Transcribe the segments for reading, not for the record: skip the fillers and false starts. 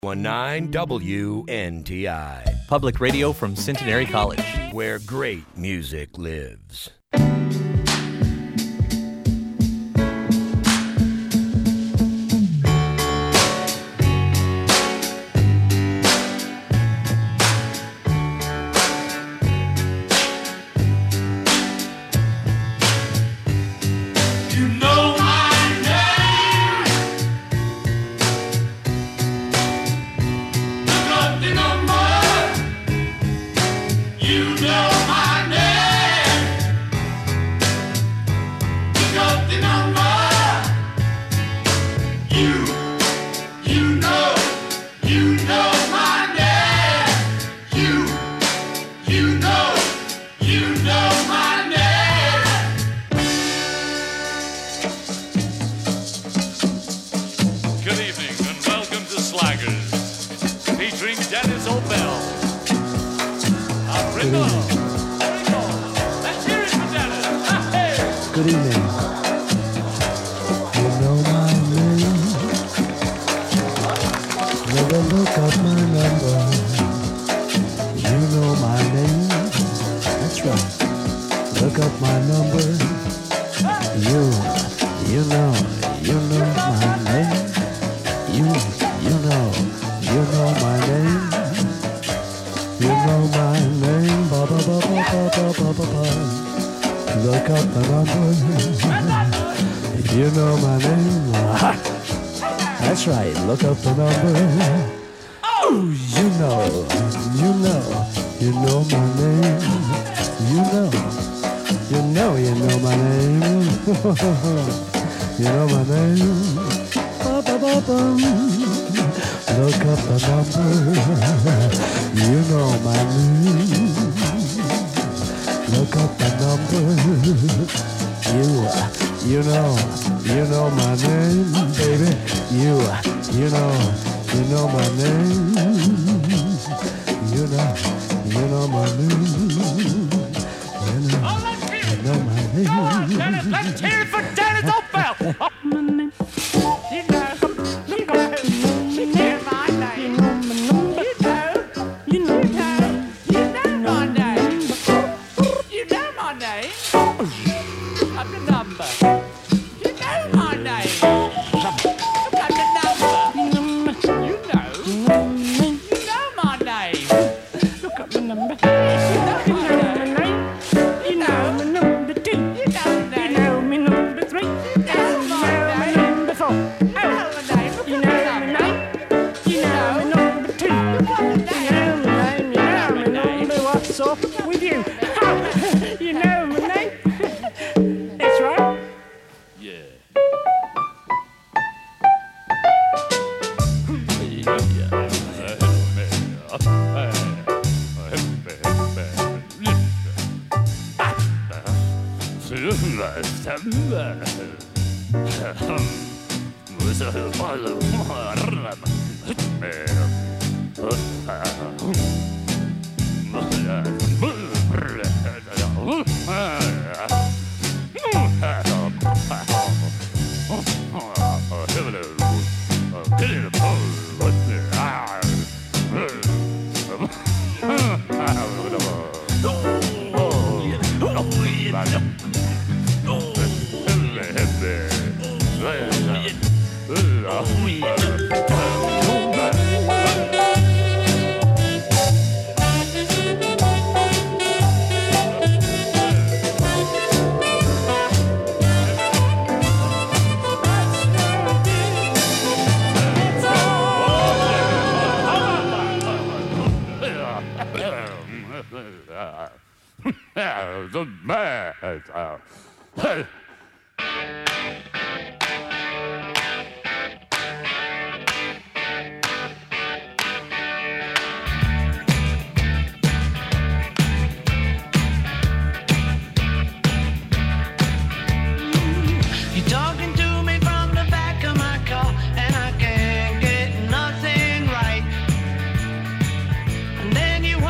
19 WNTI. Public radio from Centenary College, where great music lives.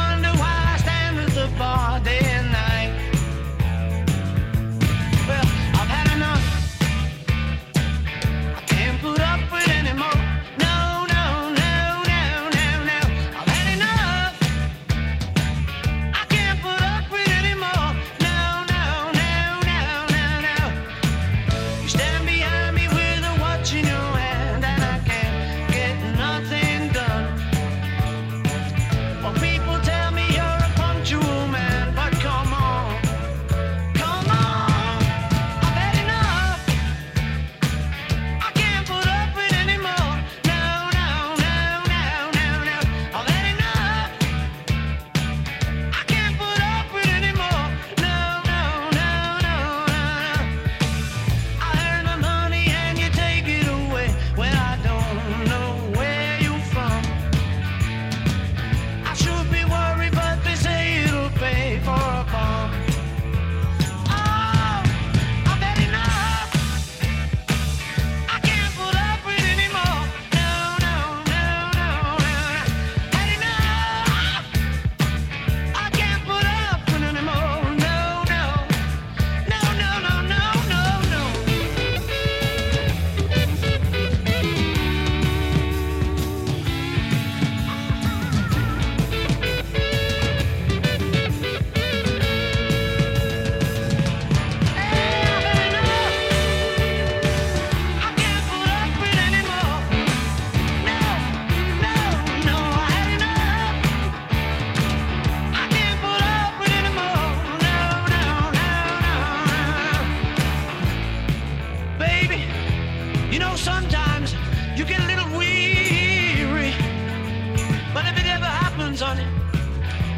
Well,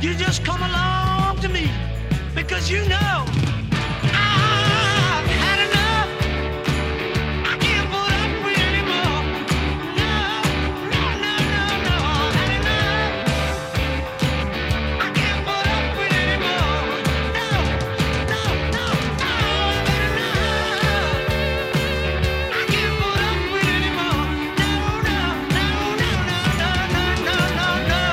You just come along to me because you know I've had enough. I can't put up with anymore. No, no, no, no, no. I've had enough. I can't put up with anymore. No, no, no, no. I've had enough. I can't put up with anymore. No, no, no, no, no, no, no, no, no, no.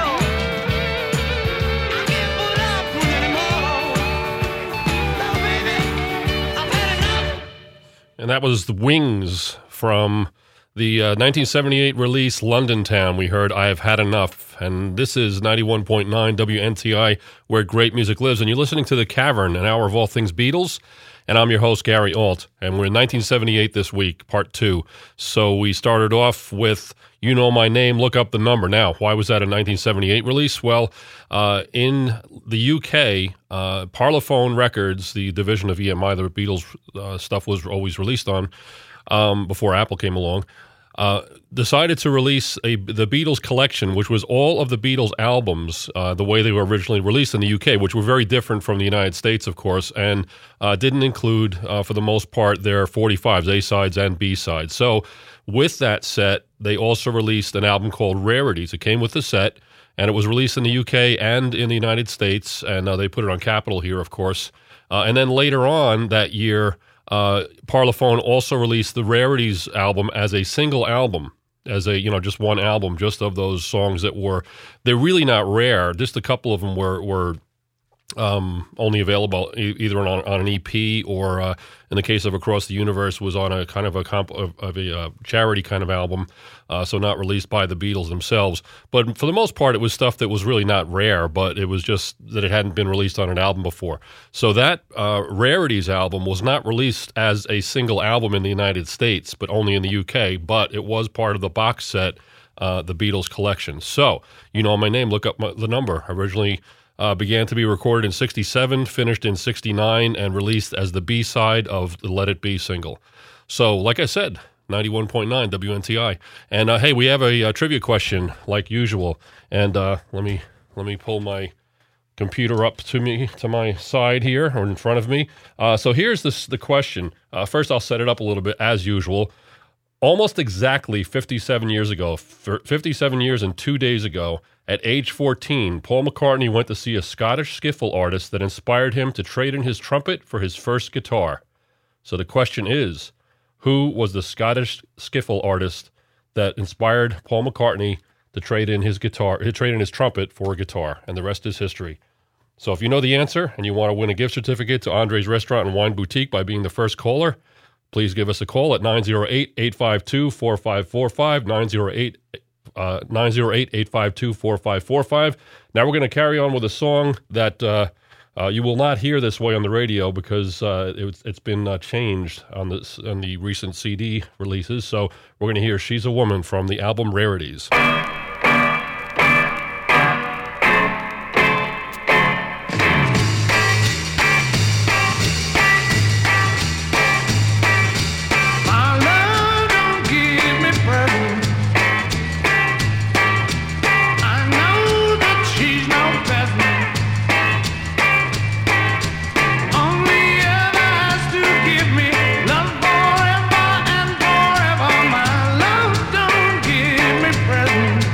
I can't put up with anymore. No, baby, I've had enough. And that was the Wings from the 1978 release London Town. We heard I Have Had Enough. And this is 91.9 WNTI, where great music lives. And you're listening to The Cavern, an hour of all things Beatles. And I'm your host, Gary Alt. And we're in 1978 this week, part 2. So we started off with You Know My Name, Look Up the Number. Now, why was that a 1978 release? Well, in the UK, Parlophone Records, the division of EMI, the Beatles stuff was always released on before Apple came along, decided to release the Beatles collection, which was all of the Beatles albums the way they were originally released in the UK, which were very different from the United States, of course, and didn't include, for the most part, their 45s, A-sides and B-sides. So with that set, they also released an album called Rarities. It came with the set, and it was released in the UK and in the United States, and they put it on Capitol here, of course. And then later on that year, Parlophone also released the Rarities album as a single album, as a, just one album, just of those songs that they're really not rare. Just a couple of them were only available either on an EP or, in the case of Across the Universe, was on a kind of a charity kind of album, so not released by the Beatles themselves. But for the most part, it was stuff that was really not rare, but it was just that it hadn't been released on an album before. So that Rarities album was not released as a single album in the United States, but only in the UK, but it was part of the box set, the Beatles collection. So, You Know My Name, Look Up the Number, originally began to be recorded in 1967, finished in 1969, and released as the B-side of the Let It Be single. So, like I said, 91.9 WNTI. And hey, we have a trivia question, like usual. And let me pull my computer up to my side here, or in front of me. So here's the question. First, I'll set it up a little bit, as usual. Almost exactly 57 years ago, 57 years and 2 days ago, at age 14, Paul McCartney went to see a Scottish skiffle artist that inspired him to trade in his trumpet for his first guitar. So the question is, who was the Scottish skiffle artist that inspired Paul McCartney to trade in his trumpet for a guitar? And the rest is history. So if you know the answer and you want to win a gift certificate to Andre's Restaurant and Wine Boutique by being the first caller, please give us a call at 908-852-4545, 908-852-4545. Now we're going to carry on with a song that you will not hear this way on the radio because it's been changed on the recent CD releases. So we're going to hear She's a Woman from the album Rarities. Forever, my love don't give me presents.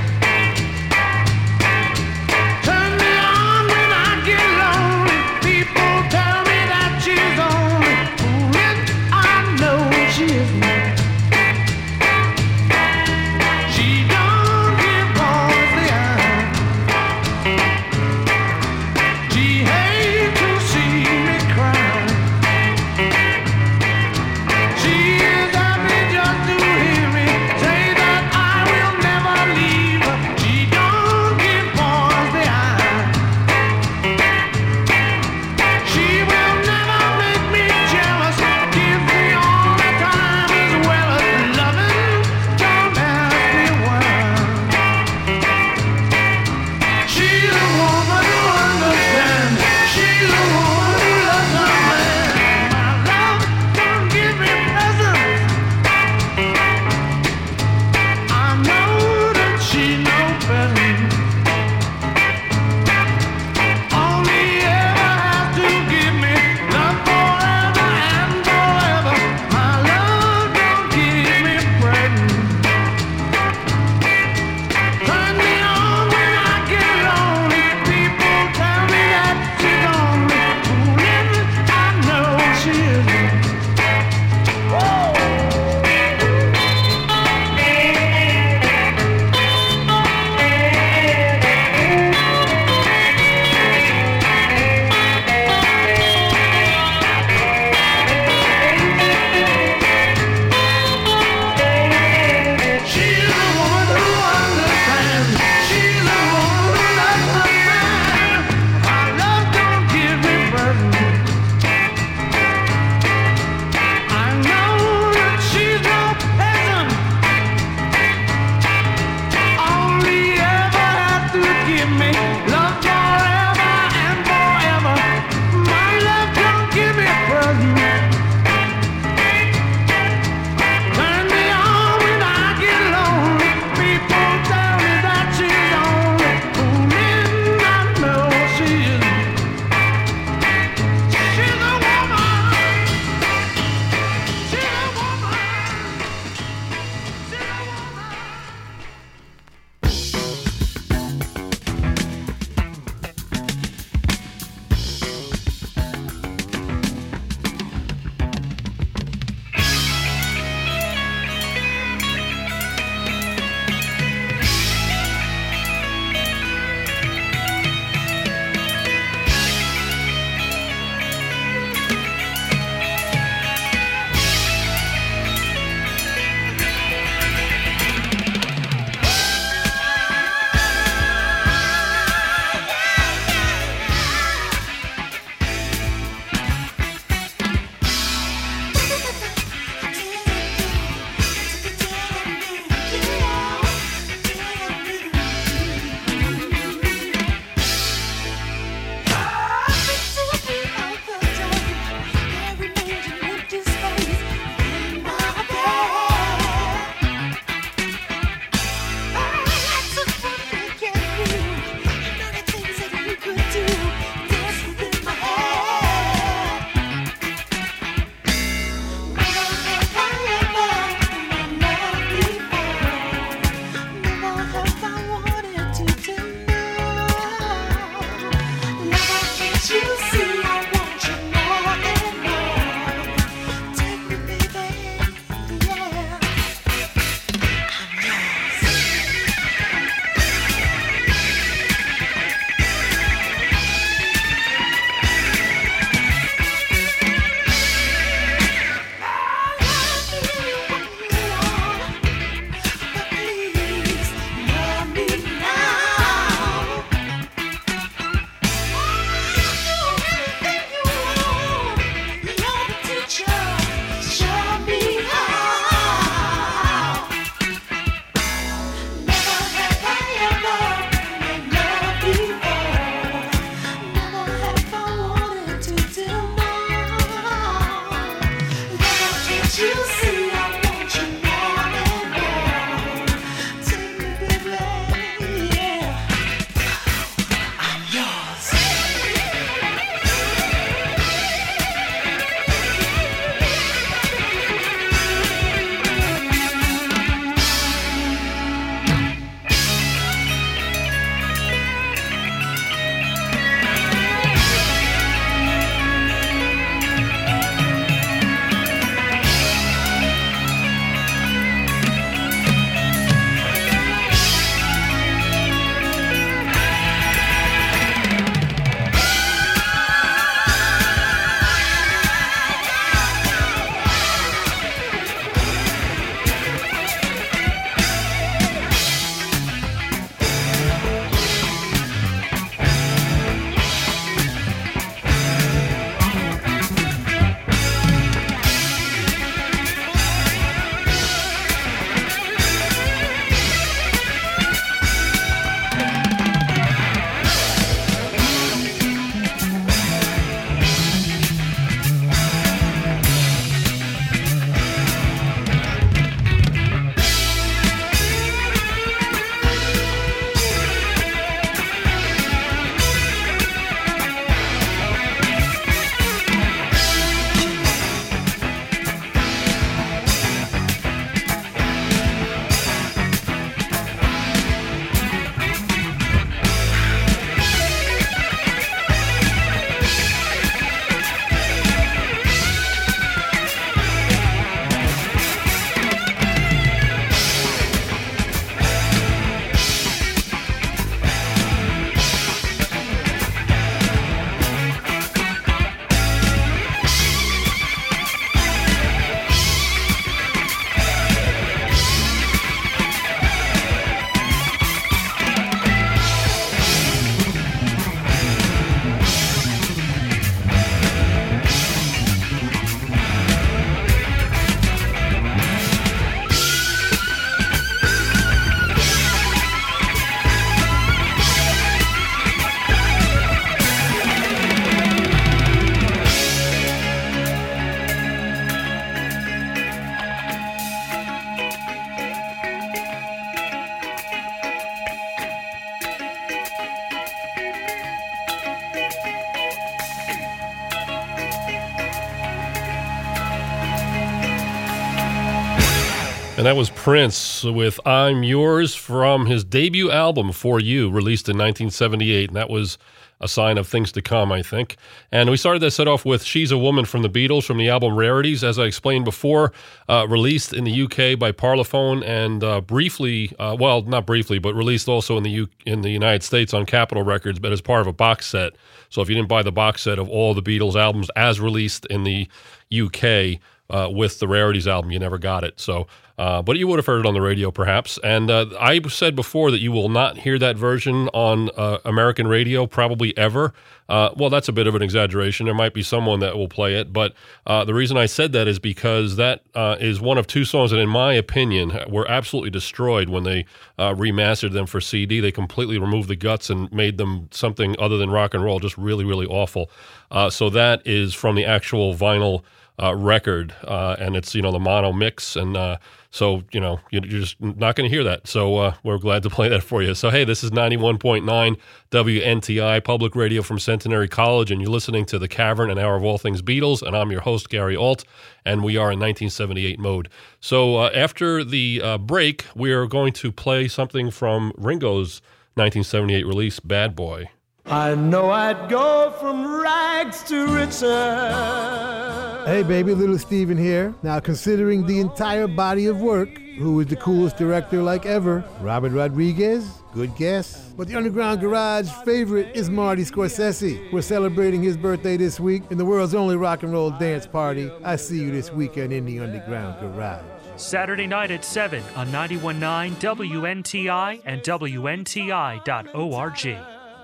And that was Prince with I'm Yours from his debut album, For You, released in 1978. And that was a sign of things to come, I think. And we started that set off with She's a Woman from the Beatles from the album Rarities, as I explained before, released in the UK by Parlophone and briefly, well, not briefly, but released also in the United States on Capitol Records, but as part of a box set. So if you didn't buy the box set of all the Beatles albums as released in the UK with the Rarities album, you never got it. So, but you would have heard it on the radio, perhaps. And I said before that you will not hear that version on American radio, probably ever. Well, that's a bit of an exaggeration. There might be someone that will play it, but the reason I said that is because that is one of two songs that, in my opinion, were absolutely destroyed when they remastered them for CD. They completely removed the guts and made them something other than rock and roll, just really, really awful. So that is from the actual vinyl record, and it's, the mono mix, and so, you're just not going to hear that. So we're glad to play that for you. So, hey, this is 91.9 WNTI, public radio from Centenary College, and you're listening to The Cavern, an hour of all things Beatles, and I'm your host, Gary Alt, and we are in 1978 mode. So after the break, we are going to play something from Ringo's 1978 release, Bad Boy. I know I'd go from rags to riches. Hey baby, Little Steven here. Now considering the entire body of work, who is the coolest director like ever? Robert Rodriguez? Good guess. But the Underground Garage favorite is Marty Scorsese. We're celebrating his birthday this week in the world's only rock and roll dance party. I see you this weekend in the Underground Garage. Saturday night at 7 on 91.9 WNTI and WNTI.org.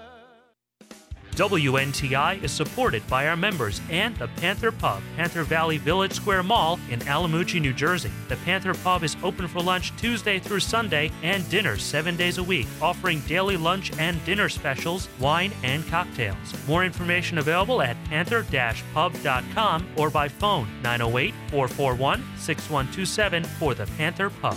WNTI is supported by our members and the Panther Pub, Panther Valley Village Square Mall in Alamucci, New Jersey. The Panther Pub is open for lunch Tuesday through Sunday and dinner 7 days a week, offering daily lunch and dinner specials, wine, and cocktails. More information available at panther-pub.com or by phone 908-441-6127 for the Panther Pub.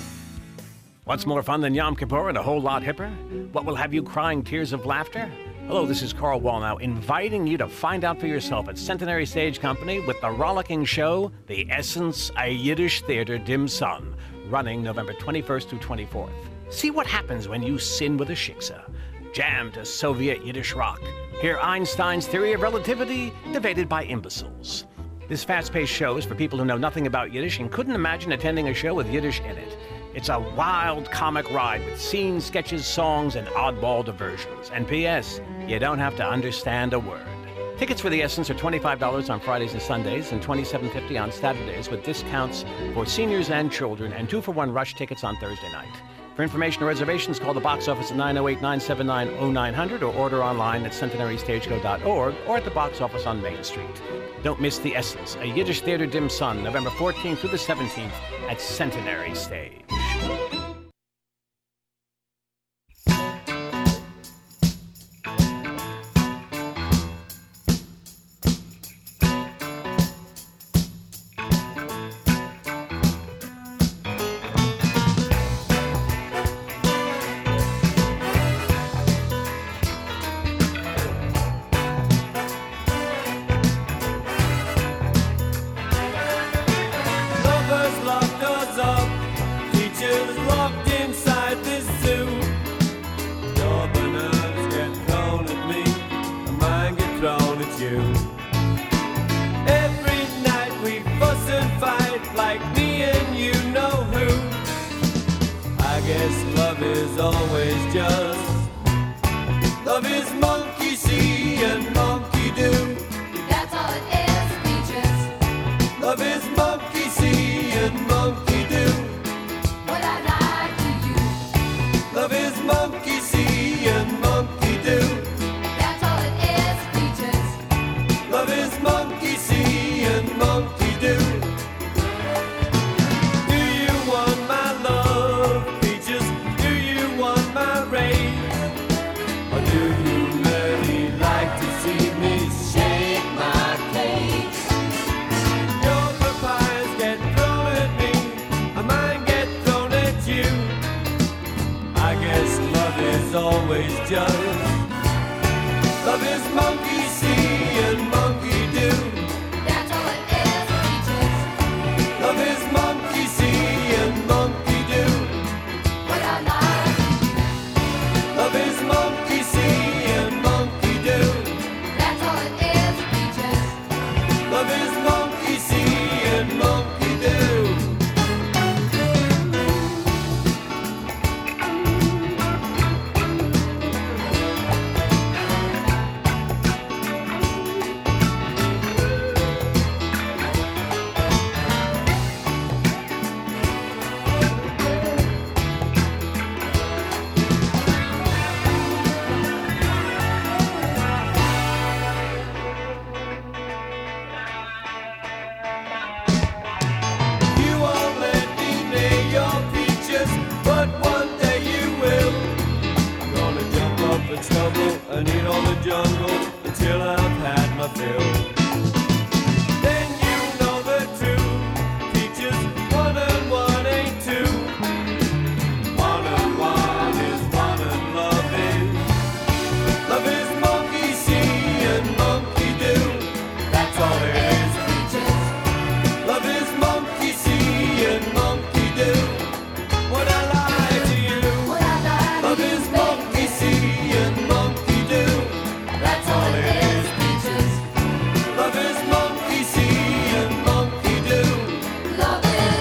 What's more fun than Yom Kippur and a whole lot hipper? What will have you crying tears of laughter? Hello, this is Carl Wallnow, inviting you to find out for yourself at Centenary Stage Company with the rollicking show, The Essence, a Yiddish Theater Dim Sum, running November 21st through 24th. See what happens when you sin with a shiksa. Jam to Soviet Yiddish rock. Hear Einstein's theory of relativity debated by imbeciles. This fast-paced show is for people who know nothing about Yiddish and couldn't imagine attending a show with Yiddish in it. It's a wild comic ride with scenes, sketches, songs, and oddball diversions. And P.S., you don't have to understand a word. Tickets for The Essence are $25 on Fridays and Sundays and $27.50 on Saturdays with discounts for seniors and children and 2-for-1 rush tickets on Thursday night. For information or reservations, call the box office at 908-979-0900 or order online at centenarystageco.org or at the box office on Main Street. Don't miss The Essence, a Yiddish Theater Dim Sum, November 14th through the 17th at Centenary Stage. Love is monkey see and monkey the trouble and eat all the jungle until I've had my fill. Then you know the truth. Teaches 1 and 1 ain't 2. 1 and 1 is 1 and love is. Love is monkey see and monkey do. That's all it is, peaches. Love is monkey see and monkey do. Would I lie to you? Love is monkey see and monkey do. That's all it is, peaches. Love is monkey see and monkey do. Love is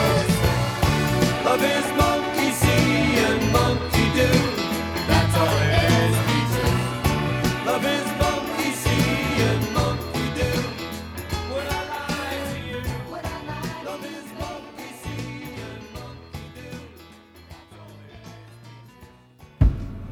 monkey see and monkey do. That's all it is, peaches. Love is monkey see and monkey do. Would I lie to you? Love is monkey see and monkey do. That's all it is, peaches.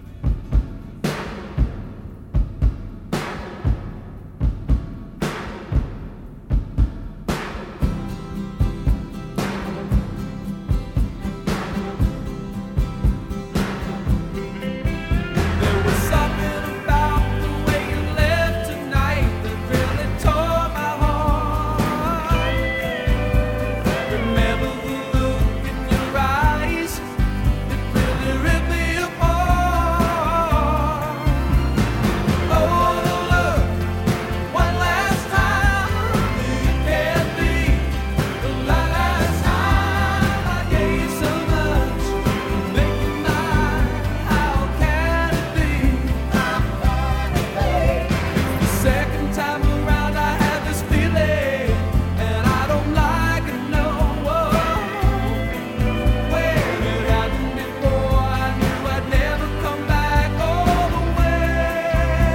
There was something about the way you left tonight that really tore my heart. Remember the look in your eyes, it really ripped me apart. Oh, look, one last time, it can't be the last time I gave so much, make it mine. How can it be? The second time around I had this feeling, and I don't like it no more. When it happened before, I knew I'd never come back all the way.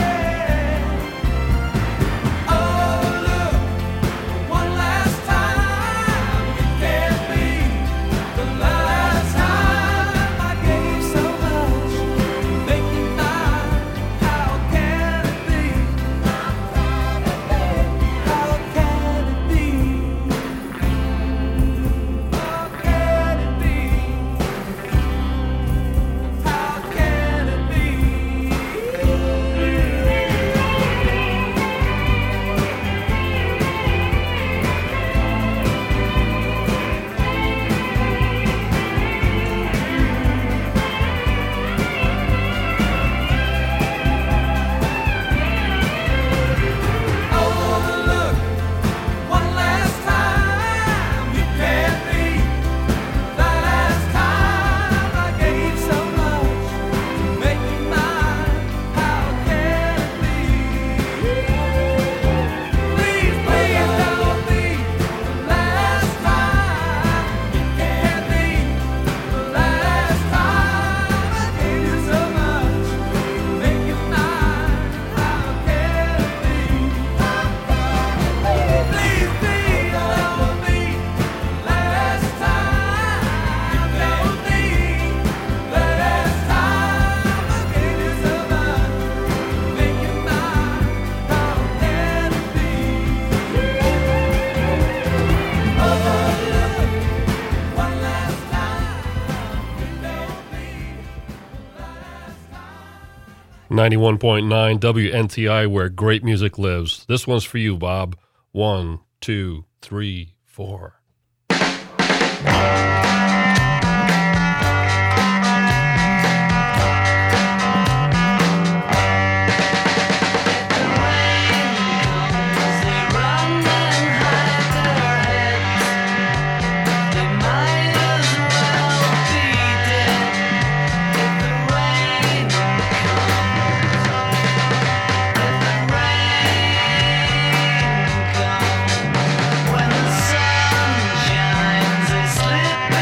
Oh, look, one last time, it can't be the last time I gave so much, make it mine. How can it be? How can it be? How can it be? How can it be? How can it be? 'One last time, you can't be the last time I gave so much to make it mine. How can it be? Please, please don't be the last time. You can't be the last time I gave you so much to make it mine. How can it be? Please, please don't be the last time. Don't be the last time I gave you so much to make it mine. How can it be? Oh, look, one last time. Don't be the last time. 91.9 WNTI, where great music lives. This one's for you, Bob. 1, 2, 3, 4. When the sun shines, they slip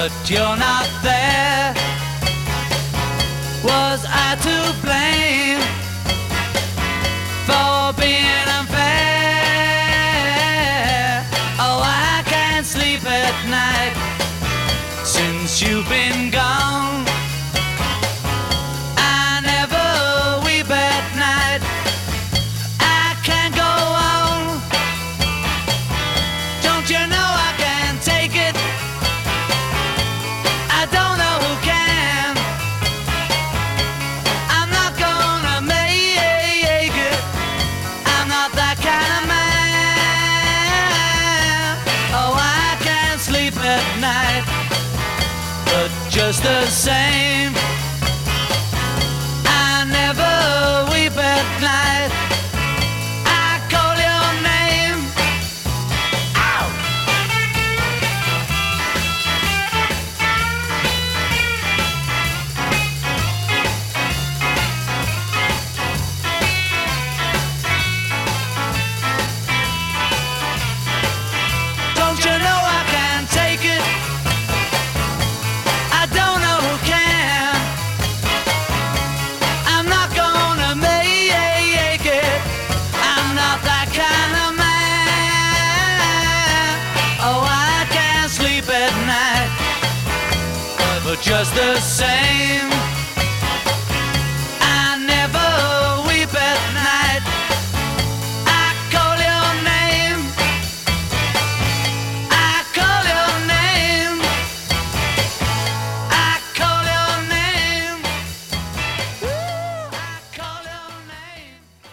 but you're not there. Was I to blame for being unfair? Oh, I can't sleep at night since you've been gone. I never weep at night. I can't go on. Don't you know I can't take it? I don't know who can. I'm not gonna make it. I'm not that kind of man. Oh, I can't sleep at night. But just the same, I never weep at night. I call your name. Ow! Don't you know I can't take it? I don't know who can. I'm not gonna make it. I'm not that kind of man. Oh, I can't sleep at night. But just the same, I never weep at night. I call your name. I call your name. I call your name. Woo, I call your name.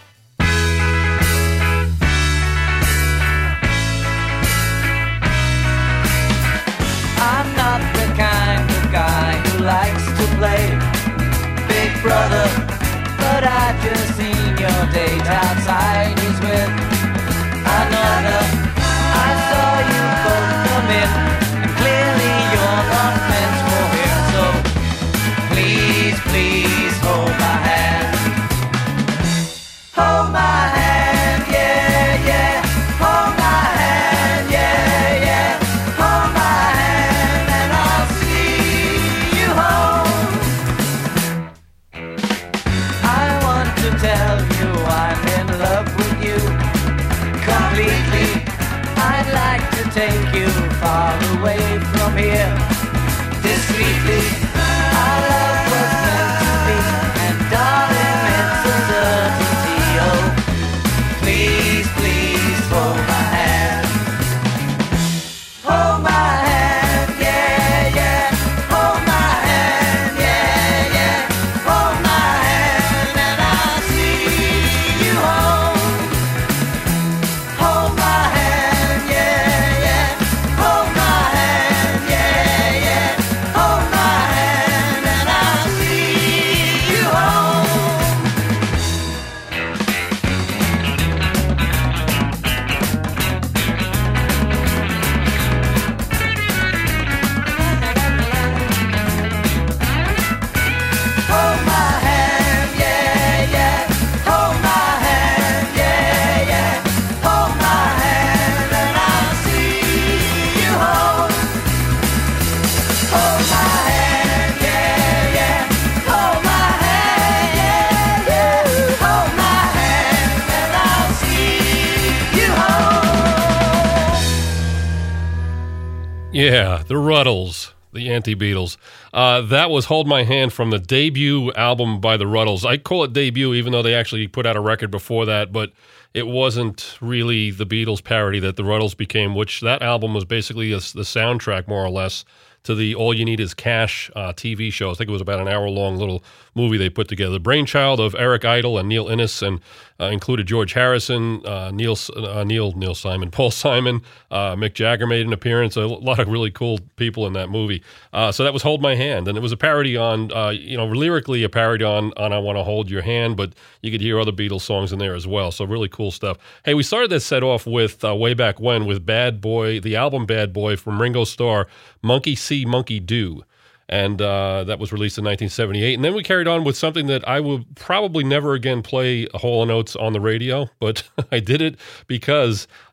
I'm not the kind of guy who likes to play Big Brother, but I just seen your date outside. He's with another. I saw you both come in, and clearly you're not meant for him. So please, please hold my hand. Hold my hand, yeah, yeah. Hold my hand, yeah, yeah. Hold my hand, and I'll see you home. I want to tell you I'm in love with you completely. I'd like to take you far away from here discreetly. Our love was meant to be, and darling, it's a certainty. Oh, please, please hold my hand. Hold my hand, yeah, yeah. Hold my hand, yeah, yeah. Hold my hand, and I'll see you home. Hold my hand, yeah, yeah. Hold my hand, yeah, yeah. Hold my hand, and I'll see you home. Hold my hand, yeah, yeah. Hold my hand, yeah, yeah. Hold my hand, and I'll see you home. Hold my hand, yeah, yeah. Hold my hand, yeah, yeah. Hold my hand, and I'll see you home. Yeah, the Ruddles, the anti-Beatles. That was Hold My Hand from the debut album by the Ruddles. I call it debut even though they actually put out a record before that, but it wasn't really the Beatles parody that the Ruddles became, which that album was basically the soundtrack, more or less, to the All You Need Is Cash TV show. I think it was about an hour-long little movie they put together. The brainchild of Eric Idle and Neil Innes, and included George Harrison, Neil Simon, Paul Simon, Mick Jagger made an appearance. A lot of really cool people in that movie. So that was Hold My Hand, and it was a parody on, lyrically a parody on I Want to Hold Your Hand, but you could hear other Beatles songs in there as well. So really cool stuff. Hey, we started this set off with way back when with Bad Boy, the album Bad Boy from Ringo Starr, Monkey See, Monkey Do. And that was released in 1978. And then we carried on with something that I will probably never again play Hall & Oates on the radio, but I did it because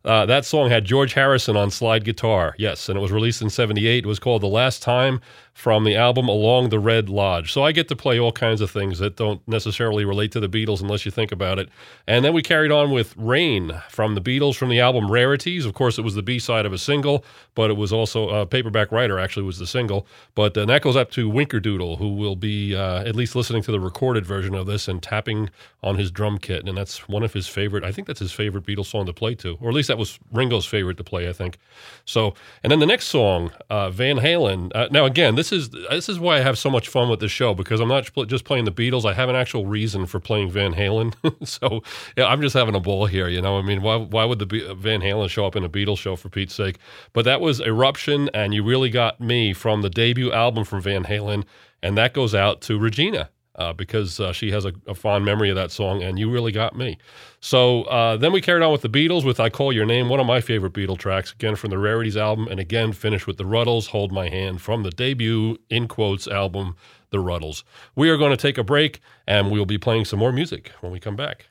That song had George Harrison on slide guitar, yes, and it was released in 78. It was called The Last Time from the album Along the Red Lodge. So I get to play all kinds of things that don't necessarily relate to the Beatles unless you think about it. And then we carried on with Rain from the Beatles from the album Rarities. Of course, it was the B-side of a single, but it was also Paperback Writer actually was the single. But that goes up to Winkerdoodle, who will be at least listening to the recorded version of this and tapping on his drum kit. And that's one of his favorite, I think that's his favorite Beatles song to play to, or at least that was Ringo's favorite to play, I think. So, and then the next song, Van Halen. Now, again, this is why I have so much fun with this show, because I'm not just playing the Beatles. I have an actual reason for playing Van Halen. So, yeah, I'm just having a ball here, you know. I mean, why would the Van Halen show up in a Beatles show, for Pete's sake? But that was Eruption, and You Really Got Me from the debut album from Van Halen, and that goes out to Regina. Because she has a fond memory of that song, and You Really Got Me. So then we carried on with the Beatles with I Call Your Name, one of my favorite Beatle tracks, again from the Rarities album, and again finished with the Ruddles, Hold My Hand, from the debut, in quotes, album, The Ruddles. We are going to take a break, and we'll be playing some more music when we come back.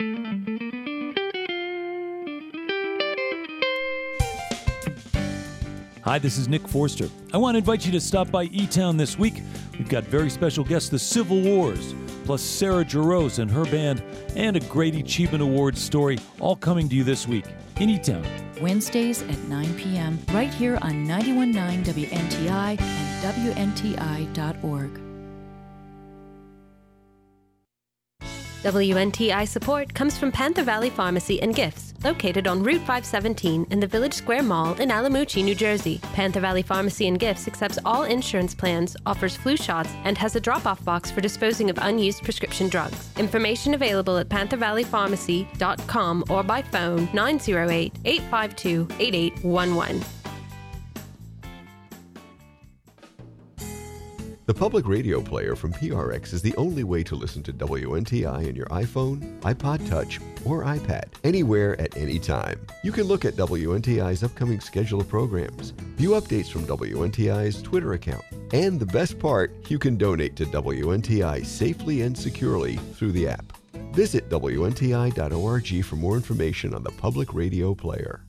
Hi, this is Nick Forster. I want to invite you to stop by E-Town this week. We've got very special guests, the Civil Wars, plus Sarah Jarosz and her band, and a great Achievement Awards story, all coming to you this week in E-Town. Wednesdays at 9 p.m. right here on 91.9 WNTI and WNTI.org. WNTI support comes from Panther Valley Pharmacy and Gifts, located on Route 517 in the Village Square Mall in Alamucci, New Jersey. Panther Valley Pharmacy and Gifts accepts all insurance plans, offers flu shots, and has a drop-off box for disposing of unused prescription drugs. Information available at panthervalleypharmacy.com or by phone 908-852-8811. The public radio player from PRX is the only way to listen to WNTI on your iPhone, iPod Touch, or iPad, anywhere at any time. You can look at WNTI's upcoming schedule of programs, view updates from WNTI's Twitter account, and the best part, you can donate to WNTI safely and securely through the app. Visit WNTI.org for more information on the public radio player.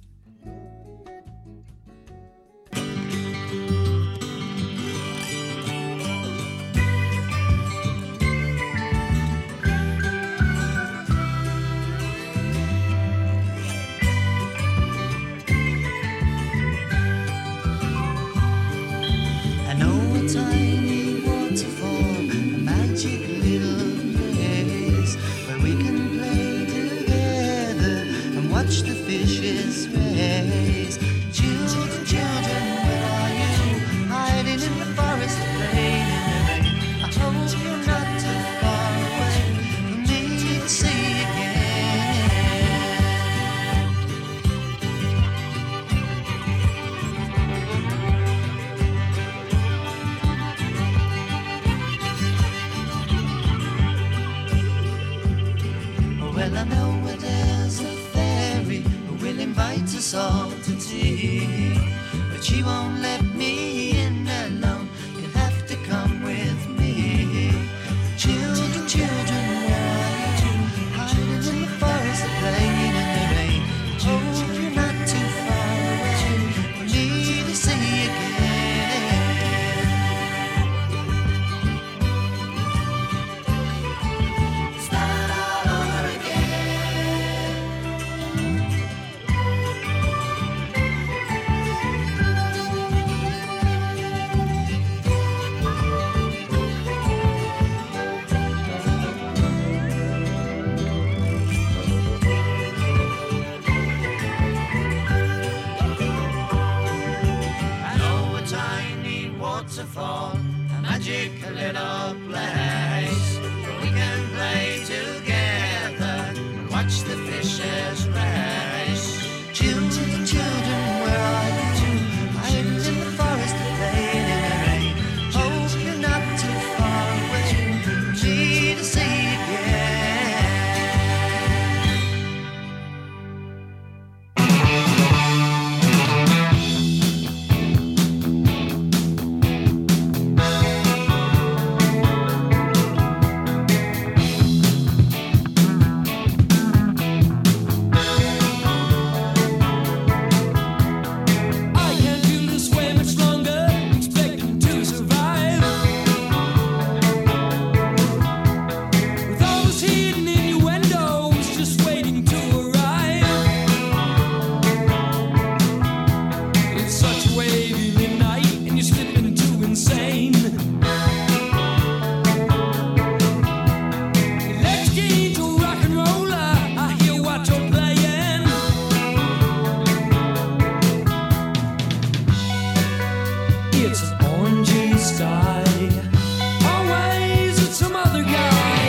It's an orangey sky. Always it's some other guy.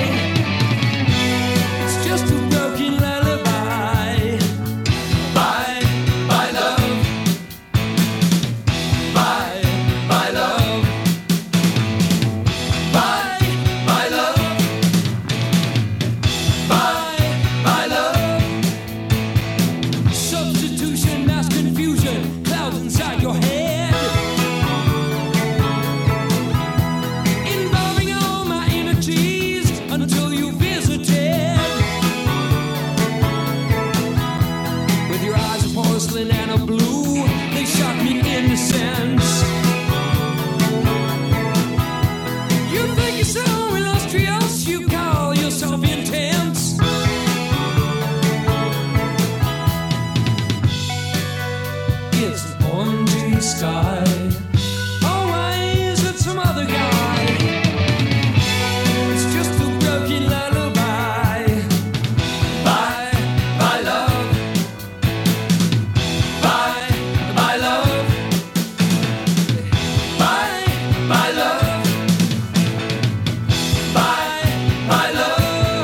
It's just a broken lullaby. Bye, bye love. Bye, bye love. Bye, bye love. Bye, bye love. Substitution, mass confusion, clouds inside your head. Involving all my energies until you visited. With your eyes of porcelain and a blue, they shock me into sense. You think you're so illustrious, you call yourself intense. It's an orangey sky. Always it's some other guy. It's just a broken lullaby. Bye, bye love. Bye, bye love. Bye, bye love. Bye, bye love.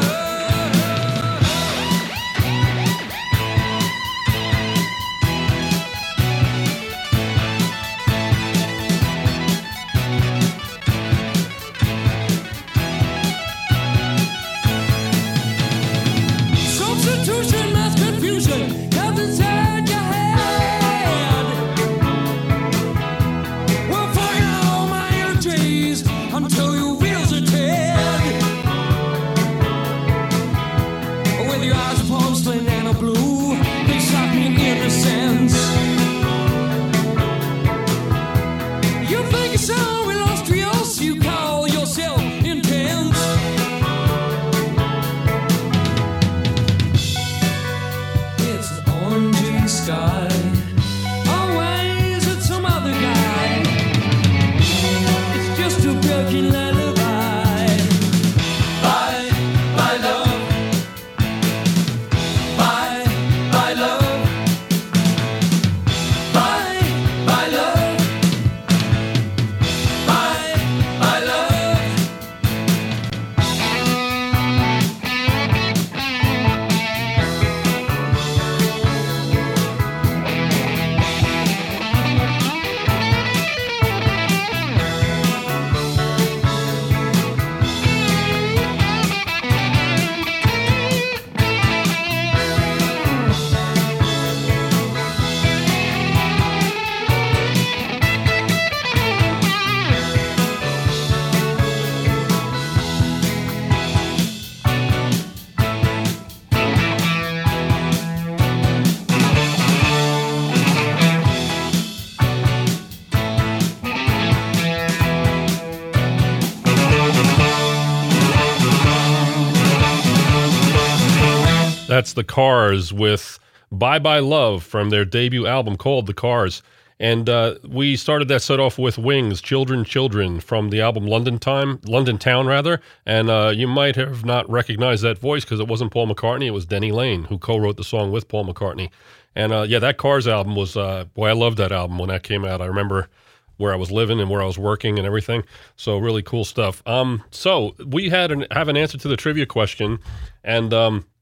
Substitution, mass confusion, comes inside your head. We're fighting all my energies until you visited. With your eyes of porcelain and a blue, they shock me into sense. You think you're so illustrious, you call yourself intense. It's an orangey sky. Always it's some other guy. It's just a broken lullaby. Bye, bye love. Bye, bye love. Bye, bye love. Bye, bye love. That's the Cars with Bye Bye Love from their debut album called The Cars. And we started that set off with Wings, Children, Children, from the album London Town, rather. And you might have not recognized that voice because it wasn't Paul McCartney. It was Denny Lane, who co-wrote the song with Paul McCartney. And yeah, that Cars album was, boy, I loved that album when that came out. I remember where I was living and where I was working and everything. So really cool stuff. So we have an answer to the trivia question. And,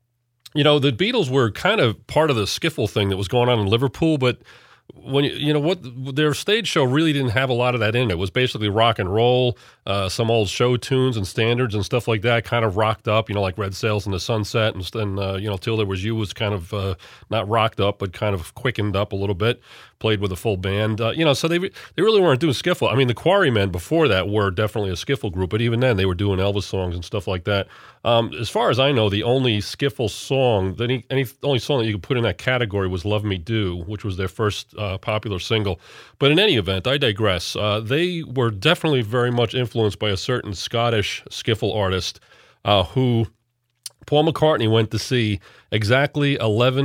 you know, the Beatles were kind of part of the skiffle thing that was going on in Liverpool, but when you know what, their stage show really didn't have a lot of that in it. It was basically rock and roll, some old show tunes and standards and stuff like that, kind of rocked up, you know, like Red Sails in the Sunset, and you know, Till There Was You was kind of not rocked up, but kind of quickened up a little bit. Played with a full band, you know, so they really weren't doing skiffle. I mean, the Quarrymen before that were definitely a skiffle group, but even then they were doing Elvis songs and stuff like that. As far as I know, the only skiffle song, only song that you could put in that category was "Love Me Do," which was their first popular single. But in any event, I digress. They were definitely very much influenced by a certain Scottish skiffle artist who Paul McCartney went to see exactly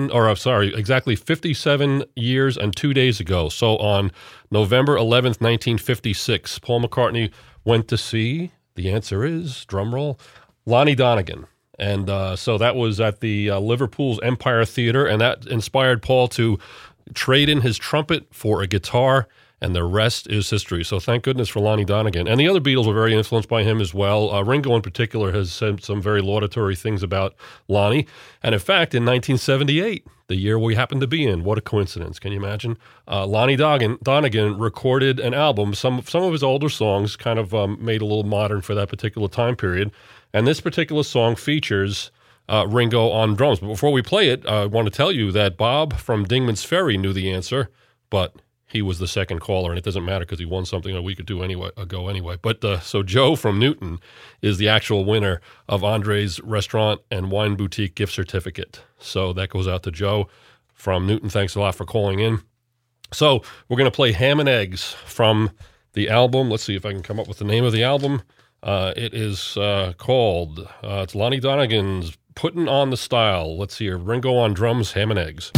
57 years and 2 days ago. So on November 11th, 1956, Paul McCartney went to see, the answer is, drumroll, Lonnie Donegan. And so that was at the Liverpool's Empire Theatre, and that inspired Paul to trade in his trumpet for a guitar, and the rest is history. So thank goodness for Lonnie Donegan. And the other Beatles were very influenced by him as well. Ringo in particular has said some very laudatory things about Lonnie. And in fact, in 1978, the year we happened to be in, what a coincidence, can you imagine? Lonnie Donegan recorded an album. Some of his older songs kind of made a little modern for that particular time period. And this particular song features Ringo on drums. But before we play it, I want to tell you that Bob from Dingman's Ferry knew the answer, but he was the second caller, and it doesn't matter because he won something a week or two ago anyway. But so Joe from Newton is the actual winner of Andre's Restaurant and Wine Boutique gift certificate. So that goes out to Joe from Newton. Thanks a lot for calling in. So we're going to play Ham and Eggs from the album. Let's see if I can come up with the name of the album. It is called, it's Lonnie Donegan's Puttin' on the Style. Let's hear Ringo on drums, Ham and Eggs.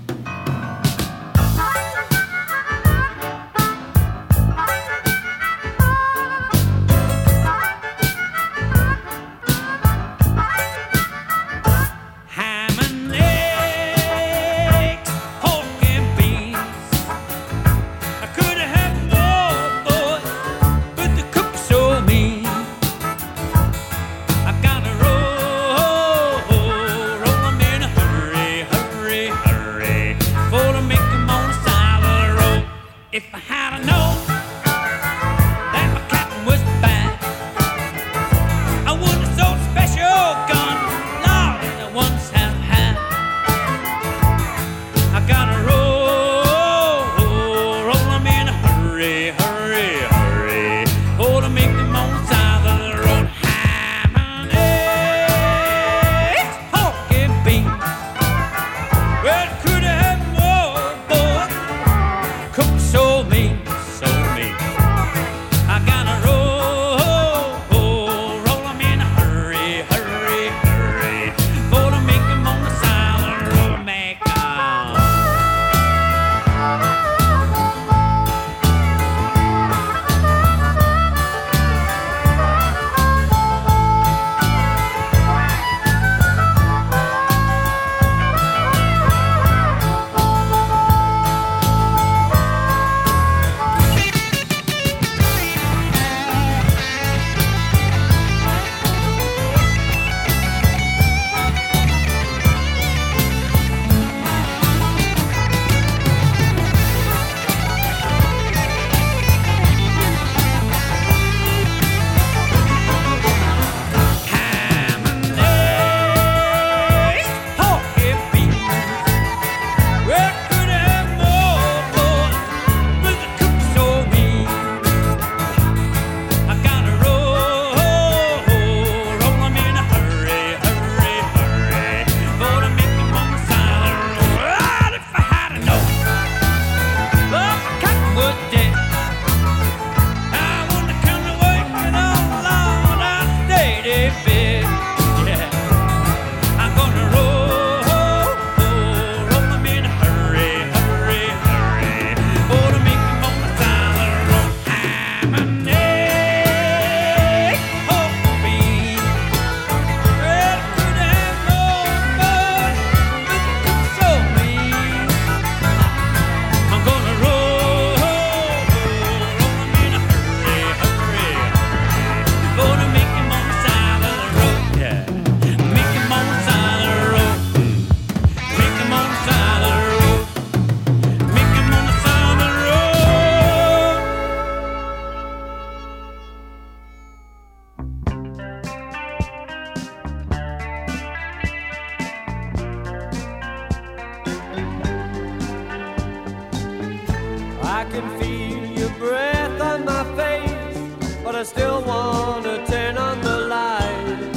I can feel your breath on my face, but I still want to turn on the light.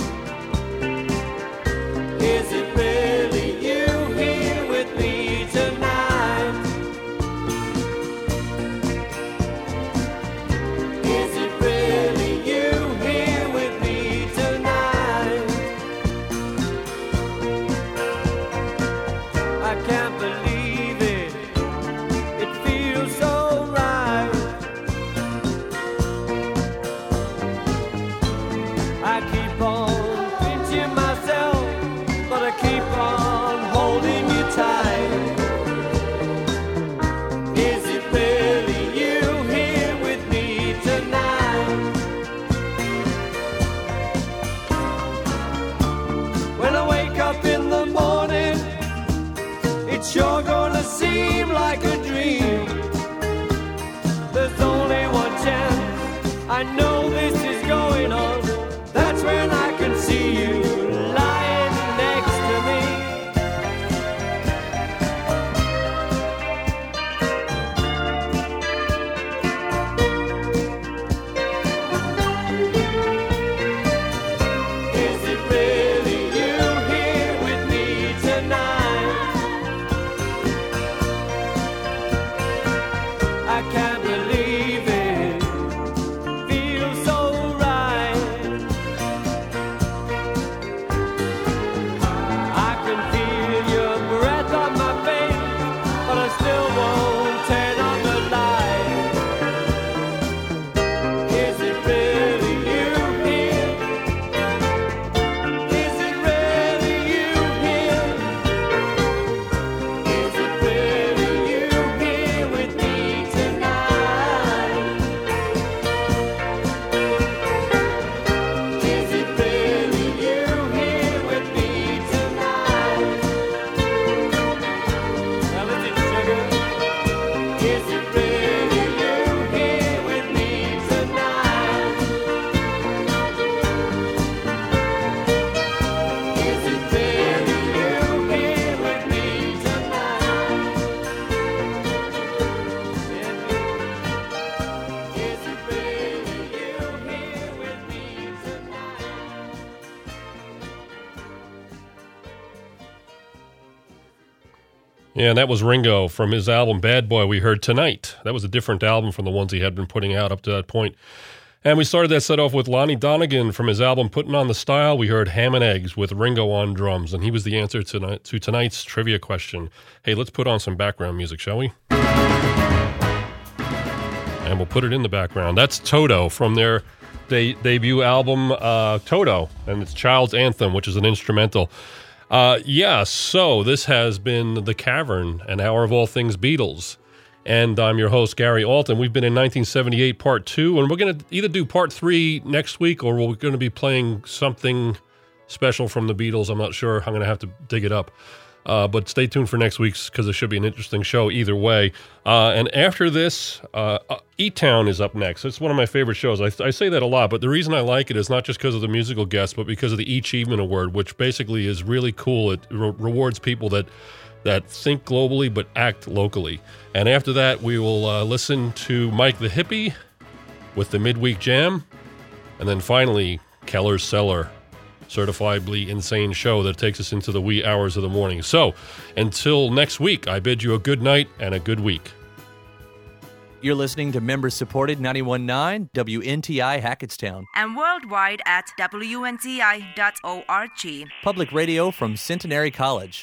Is it really you here with me tonight? Is it really you here with me tonight? I can't believe it. It feels so right. I know this is going on, that's when I can see you lying next to me. Is it really you here with me tonight? I can't believe it, feels so right. I can feel your breath on my face, but I still won't turn on the light. Is it really you here? Is it really you here? Is it really you here with me tonight? Is it really you here with me tonight? Now listen, sugar. Is it really you here with me tonight? Is it really you here with me tonight? Is it really you here with me tonight? Yeah, and that was Ringo from his album Bad Boy we heard Tonight. That was a different album from the ones he had been putting out up to that point. And we started that set off with Lonnie Donegan from his album Putting on the Style. We heard Ham and Eggs with Ringo on drums, and he was the answer to tonight's trivia question. Hey, let's put on some background music, shall we? And we'll put it in the background. That's Toto from their debut album, Toto, and it's Child's Anthem, which is an instrumental. So this has been The Cavern, an hour of all things Beatles. And I'm your host, Gary Alton. We've been in 1978 Part 2, and we're going to either do Part 3 next week, or we're going to be playing something special from the Beatles. I'm not sure. I'm going to have to dig it up. But stay tuned for next week's, because it should be an interesting show either way. And after this, E-Town is up next. It's one of my favorite shows. I say that a lot, but the reason I like it is not just because of the musical guests, but because of the E-Achievement Award, which basically is really cool. It rewards people that think globally but act locally. And after that, we will listen to Mike the Hippie with the Midweek Jam. And then finally, Keller's Cellar, certifiably insane show that takes us into the wee hours of the morning. So, until next week, I bid you a good night and a good week. You're listening to member-supported 91.9 WNTI Hackettstown. And worldwide at WNTI.org. Public radio from Centenary College.